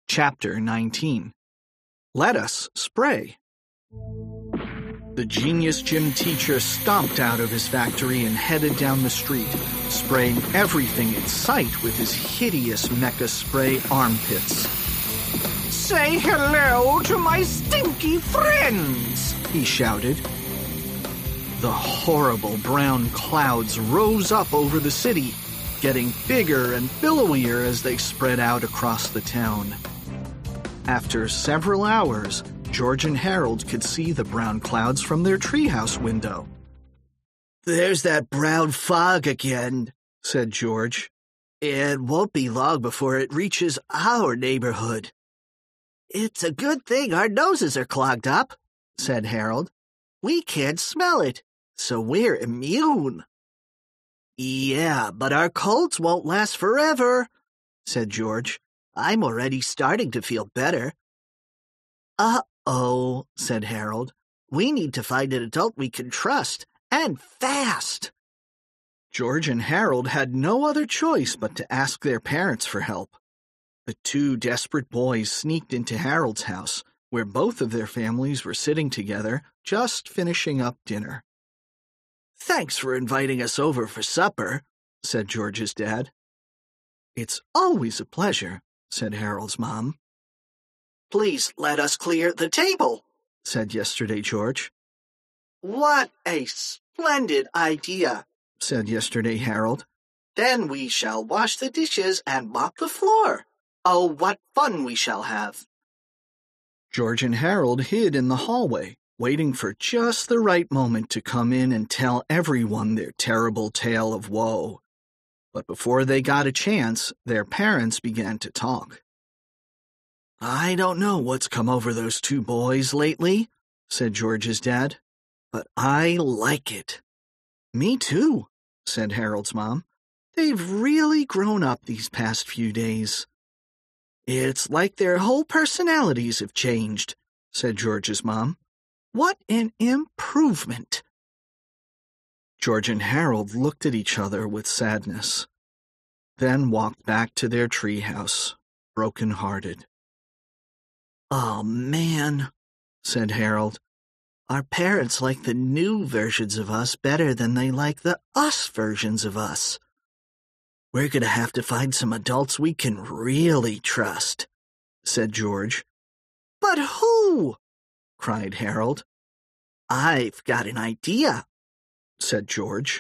Chapter 19. Let Us Spray. The genius gym teacher stomped out of his factory and headed down the street, spraying everything in sight with his hideous mecha spray armpits. "Say hello to my stinky friends!" he shouted. The horrible brown clouds rose up over the city, getting bigger and billowier as they spread out across the town. After several hours, George and Harold could see the brown clouds from their treehouse window. "There's that brown fog again," said George. "It won't be long before it reaches our neighborhood." "It's a good thing our noses are clogged up," said Harold. "We can't smell it, so we're immune." "Yeah, but our colds won't last forever," said George. "I'm already starting to feel better." "Uh-oh," said Harold. "We need to find an adult we can trust, and fast." George and Harold had no other choice but to ask their parents for help. The two desperate boys sneaked into Harold's house, where both of their families were sitting together, just finishing up dinner. "Thanks for inviting us over for supper," said George's dad. "It's always a pleasure," said Harold's mom. "Please let us clear the table," said Yesterday George. "What a splendid idea," said Yesterday Harold. "Then we shall wash the dishes and mop the floor. Oh, what fun we shall have." George and Harold hid in the hallway, waiting for just the right moment to come in and tell everyone their terrible tale of woe. But before they got a chance, their parents began to talk. "I don't know what's come over those two boys lately," said George's dad, "but I like it." "Me too," said Harold's mom. "They've really grown up these past few days." "It's like their whole personalities have changed," said George's mom. "What an improvement." George and Harold looked at each other with sadness, then walked back to their treehouse, broken-hearted. "Oh, man," said Harold. "Our parents like the new versions of us better than they like the us versions of us. We're going to have to find some adults we can really trust," said George. "But who?" cried Harold. "I've got an idea," said George.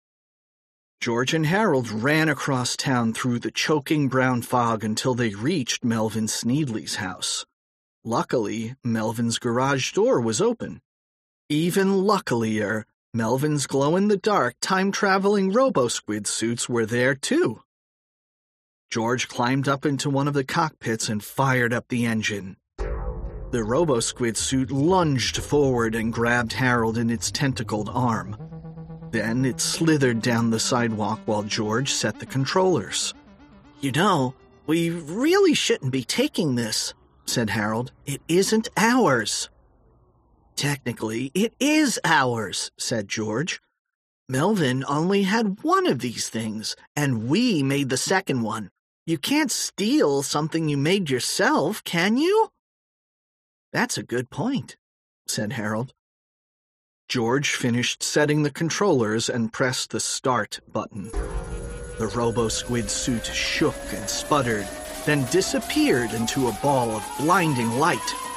George and Harold ran across town through the choking brown fog until they reached Melvin Sneedley's house. Luckily, Melvin's garage door was open. Even luckier, Melvin's glow-in-the-dark time-traveling robo-squid suits were there, too. George climbed up into one of the cockpits and fired up the engine. The robo-squid suit lunged forward and grabbed Harold in its tentacled arm. Then it slithered down the sidewalk while George set the controllers. "You know, we really shouldn't be taking this," said Harold. "It isn't ours." "Technically, it is ours," said George. "Melvin only had one of these things, and we made the second one. You can't steal something you made yourself, can you?" "That's a good point," said Harold. George finished setting the controllers and pressed the start button. The robo-squid suit shook and sputtered, then disappeared into a ball of blinding light.